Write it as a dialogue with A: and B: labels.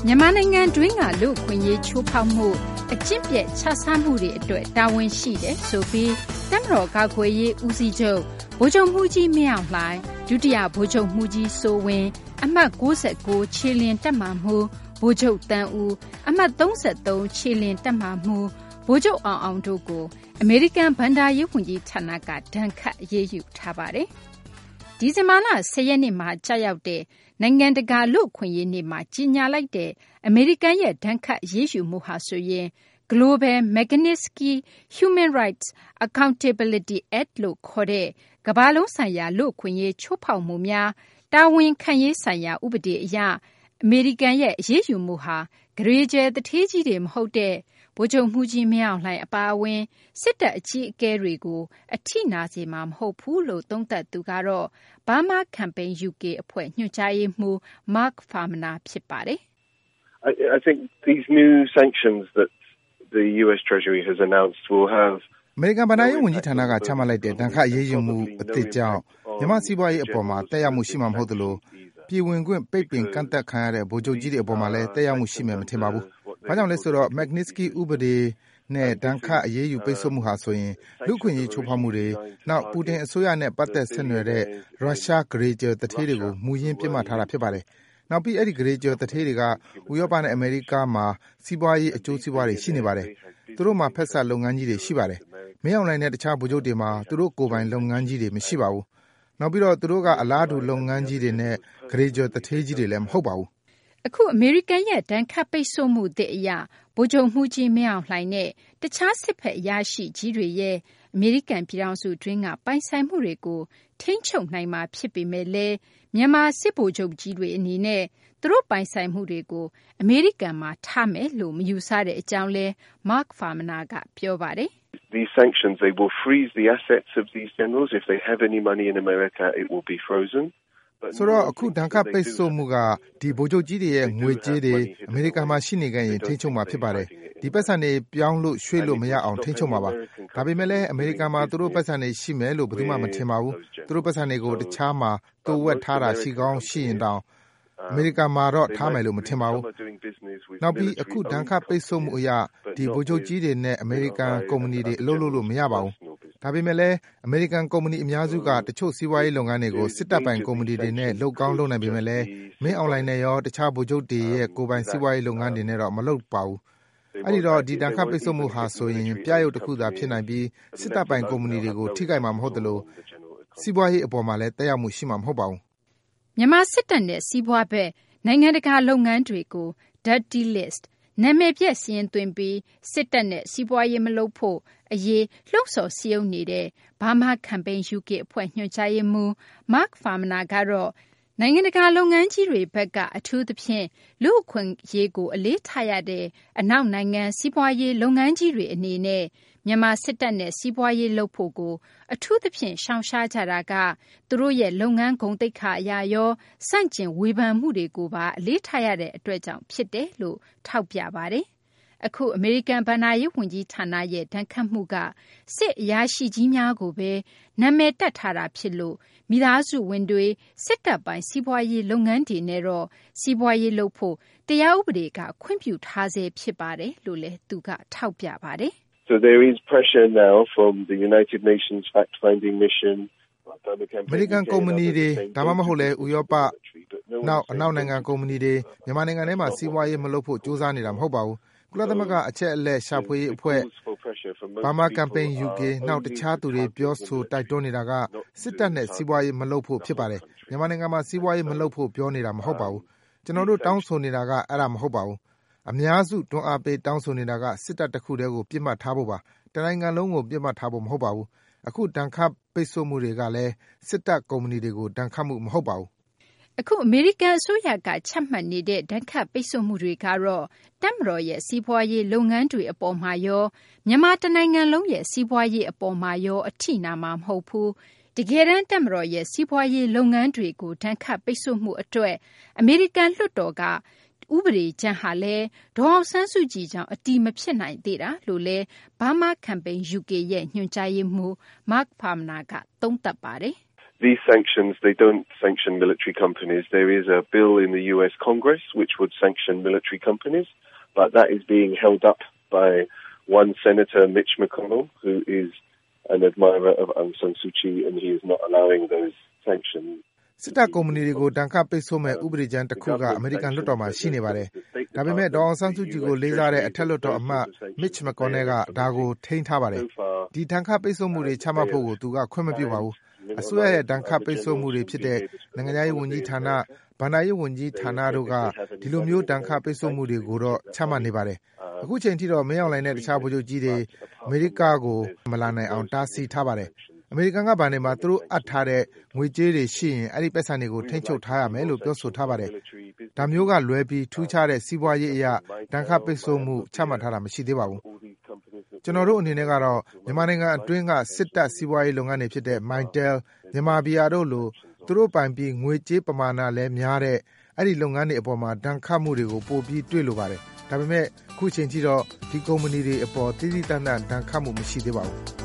A: မြန်မာနိုင်ငံတွင်းကလူ့အခွင့်အရေးချိုးဖောက်မှုအကျင့်ပျက်ခြစားမှုတွေအတွက်တာဝန်ရှိတယ်ဆိုပြီးတပ်မတော်ကာကွယ်ရေးဦးစီးချုပ်ဗိုလ်ချုပ်မှူးကြီးမင်းအောင်လှိုင်ဒုတိယဗိုလ်ချုပ်မှူးကြီးစိုးဝင်းအမှတ်69ခြေလျင်တပ်မမှူးဗိုလ်ချုပ်တန်းဦးအမှတ်33ခြေလျင်တပ်မမှူးဗိုလ်ချုပ်အောင်အောင်တို့ကိုအမေရိကန်ဗန်ဒါရေးဝန်ကြီးဌာနကဒဏ်ခတ်အရေးယူထားပါတယ်။ဒီဇင်ဘာလ10ရက်နေ့မှာကြာရောက်တဲ့နိုင်ငံတကာလူ့အခွင့်အရေးနေ့မှာကြီးညာလိုက်တဲ့အမေရိကန်ရဲ့ဒဏ်ခတ်အရေးယူမှုဟာဆိုရင် Global Magnitsky Human Rights Accountability Act လို့ခေါ်တဲ့ကမ္ဘာလုံးဆိုင်ရာလူ့အခွင့်အရေးချိုးဖောက်မှုများတာဝန်ခံရေးဆိုင်ရာဥပဒေအရအမေရိကန်ရဲ့အရေးယူမှုဟာဂရေကျဲတထေးကြီးတွေမဟုတ်တဲ့ဗိုလ်ချုပ်မှူးကြီးမင်းအောင်လှိုင်အပါအဝင်စစ်တပ်အကြီးအကဲတွေကိုအထိနာစေမှာမဟုတ်ဘူးလို့သုံးသပ်သူကတော့ Burma Campaign UK အဖွဲ့ညွှန်ကြားရေးမှူး Mark Farmaner ဖြစ်ပါတယ်
B: ။ I think these new sanctions that the US Treasury has announced will have
C: အမေရိကန်ဗန်ဒါရေးဝန်ကြီးဌာနကချမှတ်လိုက်တဲ့ဒဏ်ခတ်အရေးယူမှုအသစ်ကြောင့်မြန်မာစီးပွားရေးအပေါ်မှာတက်ရောက်မှုရှိမှာမဟုတ်သလိုပြည်ဝင်ခွင့်ပိတ်ပင်ကန့်သတ်ခံရတဲ့ဗိုလ်ချုပ်ကြီးတွေအပေါ်မှာလည်းတက်ရောက်မှုရှိမယ်မထင်ပါဘူး။ဘာကြောင့်လဲဆိုတော့ Magnitsky ဥပဒေနဲ့ဒဏ်ခတ်အရေးယူပိတ်ဆို့မှုဟာဆိုရင်လူ့အခွင့်အရေးချိုးဖောက်မှုတွေနောက်ပူတင်အစိုးရနဲ့ပတ်သက်ဆက်နွယ်တဲ့ရုရှားဂရေကျယ်တထေးတွေကိုမူရင်းပြစ်မှတ်ထားတာဖြစ်ပါတယ်။နောက်ပြီးအဲ့ဒီဂရေကျယ်တထေးတွေကဥရောပနဲ့အမေရိကမှာစီးပွားရေးအကျိုးစီးပွားတွေရှိနေပါတယ်။သူတို့မှာဖက်ဆက်လုပ်ငန်းကြီးတွေရှိပါတယ်။မင်းအောင်လှိုင်နဲ့တခြားဗိုလ်ချုပ်တွေမှာသူတို့ကိုယ်ပိုင်လုပ်ငန်းကြီးတွေမရှိပါဘူး။နောက်ပြီးတော့သူတို့ကအလားတူလုပ်ငန်းကြီးတွေနဲ့ဂရေကျယ်တထေးကြီးတွေလည်းမဟုတ်ပါဘူး
A: ။အခုအမေရိကန်ရဲ့ဒဏ်ခတ်ပိတ်ဆို့မှုသစ်အရဗိုလ်ချုပ်မှူးကြီးမင်းအောင်လှိုင်နဲ့တခြားစစ်ဖက်အရာရှိကြီးတွေရဲ့အမေရိကန်ပြည်ထောင်စုတွင်းကပိုင်ဆိုင်မှုတွေကိုထိန်းချုပ်နိုင်မှာဖြစ်ပေမဲ့လည်းမြန်မာစစ်ဗိုလ်ချုပ်ကြီးတွေအနေနဲ့သူတို့ပိုင်ဆိုင်မှုတွေကိုအမေရိကန်မှာထားမယ်လို့မယူဆတဲ့အကြောင်းလဲ Mark Farmaner ကပြောပါတယ်
B: ။ These sanctions they will freeze the assets of these generals if they have any money in America it will be frozen
C: ဆိုတော့အခုဒဏ်ခတ်ပိတ်ဆို့မှုကဒီဗိုလ်ချုပ်ကြီးတွေရဲ့ငွေကြေးတွေအမေရိကန်မှာရှိနေခဲ့ရင်ထိန်းချုပ်မှာဖြစ်ပါတယ်ဒီပတ်စံတွေပြောင်းလို့ရွှေ့လို့မရအောင်ထိန်းချုပ်မှာပါဒါပေမဲ့လည်းအမေရိကန်မှာသူတို့ပတ်စံတွေရှိမယ်လို့ဘယ်သူမှမထင်ပါဘူးသူတို့ပတ်စံတွေကိုတခြားမှာတိုးဝက်ထားတာရှိကောင်းရှိရင်တောင်အမေရိကန်မှာတော့ထားမယ်လို့မထင်ပါဘူးနောက်ပြီးအခုဒဏ်ခတ်ပိတ်ဆို့မှုအရဒီဗိုလ်ချုပ်ကြီးတွေနဲ့အမေရိကန်ကုမ္ပဏီတွေအလုပ်လုပ်လို့မရပါဘူးဒါပေမဲ့လည်းအမေရိကန်ကုမ္ပဏီအများစုကတချို့စီးပွားရေးလုပ်ငန်းတွေကိုစစ်တပ်ပိုင်ကုမ္ပဏီတွေနဲ့လုပ်ကောင်းလုပ်နိုင်ပေမဲ့လည်းမင်းအွန်လိုင်းနဲ့ရောတခြားဗိုလ်ချုပ်တွေရဲ့ကိုယ်ပိုင်စီးပွားရေးလုပ်ငန်းတွေနဲ့တော့မလုပ်ပါဘူးအဲ့ဒီတော့ဒီဒဏ်ခတ်ပိတ်ဆို့မှုဟာဆိုရင်ပြရုပ်တစ်ခုသာဖြစ်နိုင်ပြီးစစ်တပ်ပိုင်ကုမ္ပဏီတွေကိုထိခိုက်မှာမဟုတ်သလိုစီးပွားရေးအပေါ်မှာလည်းတက်ရောက်မှုရှိမှာမဟုတ်ပါဘူး
A: မြန်မာစစ်တပ်နဲ့စီးပွားဘက်နိုင်ငံတကာလုပ်ငန်းတွေကို Dirty Listနာမည်ပြက်စာရင်းသွင်းပြီးစစ်တပ်နဲ့စီးပွားရေးမလုပ်ဖို့အရေးလှုံ့ဆော်စည်းရုံးနေတဲ့ Burma Campaign UK အဖွဲ့ညွှန်ကြားရေးမှူး Mark Farmaner ကတော့နိုင်ငံတကာလုပ်ငန်းကြီးတွေဘက်ကအထူးသဖြင့်လူ့အခွင့်အရေးကိုအလေးထားရတဲ့အနောက်နိုင်ငံစီးပွားရေးလုပ်ငန်းကြီးတွေအနေနဲ့မြန်မာစစ်တပ်နဲ့စီးပွားရေးလုပ်ဖို့ကိုအထူးသဖြင့်ရှောင်ရှားကြတာကသူတို့ရဲ့လုပ်ငန်းဂုဏ်သိက္ခာအရာရောစန့်ကျင်ဝေဖန်မှုတွေကိုပါအလေးထားရတဲ့အတွက်ကြောင့်ဖြစ်တယ်လို့ထောက်ပြပါတယ်။အခုအမေရိကန်ဗန်ဒါရေးဝန်ကြီးဌာနရဲ့ဒဏ်ခတ်မှုကစစ်အရာရှိကြီးများကိုပဲနာမည်တက်ထားတာဖြစ်လို့မိသားစုဝင်တွေစစ်တပ်ပိုင်းစီးပွားရေးလုပ်ငန်းတွေနဲ့တော့စီးပွားရေးလုပ်ဖို့တရားဥပဒေကခွင့်ပြုထားစေဖြစ်ပါတယ်လို့လည်းသူကထောက်ပြပါတယ်
B: So there is pressure now from the United Nations fact-finding mission
C: American ကုမ္ပဏီတွေဒါမှမဟုတ်လဲဥရောပနောက်အနောက်နိုင်ငံကုမ္ပဏီတွေမြန်မာနိုင်ငံထဲမှာစီးပွားရေးမလုပ်ဖို့ကြိုးစားနေတာမဟုတ်ပါဘူးကုလသမဂ္ဂအချက်အလက်ရှာဖွေရေးအဖွဲ့ Burma Campaign UK နောက်တခြားသူတွေပြောဆိုတိုက်တွန်းနေတာကစစ်တပ်နဲ့စီးပွားရေးမလုပ်ဖို့ဖြစ်ပါတယ်မြန်မာနိုင်ငံမှာစီးပွားရေးမလုပ်ဖို့ပြောနေတာမဟုတ်ပါဘူးကျွန်တော်တို့တောင်းဆိုနေတာကအဲ့ဒါမဟုတ်ပါဘူးအများစုတွန်းအားပေးတောင်းဆိုနေတာကစစ်တပ်တစ်ခုတည်းကိုပြစ်မှတ်ထားဖို့ပါတနိုင်ငံလုံးကိုပြစ်မှတ်ထားဖို့မဟုတ်ပါဘူးအခုဒဏ်ခတ်ပိတ်ဆို့မှုတွေကလည်းစစ်တပ်ကုမ္ပဏီတွေကိုဒဏ်ခတ်မှုမဟုတ်ပါဘူး
A: အခုအမေရိကန်အစိုးရကချမှတ်နေတဲ့ဒဏ်ခတ်ပိတ်ဆို့မှုတွေကတော့တပ်မတော်ရဲ့စီးပွားရေးလုပ်ငန်းတွေအပေါ်မှာရောမြန်မာတနိုင်ငံလုံးရဲ့စီးပွားရေးအပေါ်မှာရောအထိနာမှာမဟုတ်ဘူးတကယ်တမ်းတပ်မတော်ရဲ့စီးပွားရေးလုပ်ငန်းတွေကိုဒဏ်ခတ်ပိတ်ဆို့မှုအတွက်အမေရိကန်လွှတ်တော်ကဥပဒေကြမ်းဟာလည်းဒေါ်အောင်ဆန်းစုကြည်ကြောင့်အတည်မဖြစ်နိုင်သေးတာလို့လည်း Burma Campaign UK ရဲ့ညွှန်ကြားရေးမှူး Mark Farmaner ကသုံးသပ်ပါတယ်
B: These sanctions, they don't sanction military companies. There is a bill in the US Congress which would sanction military companies, but that is being held up by one Senator, Mitch McConnell, who is an admirer of Aung San Suu Kyi, and he is not allowing those sanctions.
C: စစ်တပ်ကုမ္ပဏီတွေကိုဒဏ်ခတ်ပိတ်ဆို့မဲ့ဥပဒေကြမ်းတစ်ခုကအမေရိကန်လွှတ်တော်မှာရှိနေပါတယ်။ဒါပေမဲ့ဒေါ်အောင်ဆန်းစုကြည်ကိုလေးစားတဲ့အထက်လွှတ်တော်အမတ် Mitch McConnell ကဒါကိုထိန်းထားပါတယ်။ဒီဒဏ်ခတ်ပိတ်ဆို့မှုတွေချမှတ်ဖို့ကိုသူကခွင့်မပြုပါဘူး။အစိုးရရဲ့ဒဏ်ခတ်ပိတ်ဆို့မှုတွေဖြစ်တဲ့နိုင်ငံခြားရေးဝန်ကြီးဌာန၊ဘဏ္ဍာရေးဝန်ကြီးဌာနတို့ကဒီလိုမျိုးဒဏ်ခတ်ပိတ်ဆို့မှုတွေကိုတော့ချမှတ်နေပါတယ်။အခုချိန်ထိတော့မင်းအောင်လှိုင်နဲ့တခြားဗိုလ်ချုပ်ကြီးတွေအမေရိကကိုမလာနိုင်အောင်တားဆီးထားပါတယ်။အမေရိကန်ကဘဏ်တွေမှာသူတို့အပ်ထားတဲ့ငွေကြေးတွေရှိရင်အဲ့ဒီပိုက်ဆံတွေကိုထိန်းချုပ်ထားရမယ်လို့ပြောဆိုထားပါတယ်။ဒါမျိုးကလွဲပြီးထူးခြားတဲ့စီးပွားရေးအရာဒဏ်ခတ်ပိတ်ဆို့မှုချမှတ်ထားတာမရှိသေးပါဘူး။ကျွန်တော်တို့အနေနဲ့ကတော့မြန်မာနိုင်ငံအတွင်းကစစ်တပ်စီးပွားရေးလုပ်ငန်းတွေဖြစ်တဲ့ Mytel, မြန်မာဘီယာတို့လိုသူတို့ပိုင်ပြီးငွေကြေးပမာဏလည်းများတဲ့အဲ့ဒီလုပ်ငန်းတွေအပေါ်မှာဒဏ်ခတ်မှုတွေကိုပိုပြီးတွေ့လိုပါတယ်။ဒါပေမဲ့အခုချိန်ထိတော့ဒီကုမ္ပဏီတွေအပေါ်တိတိတတ်တတ်ဒဏ်ခတ်မှုမရှိသေးပါဘူး။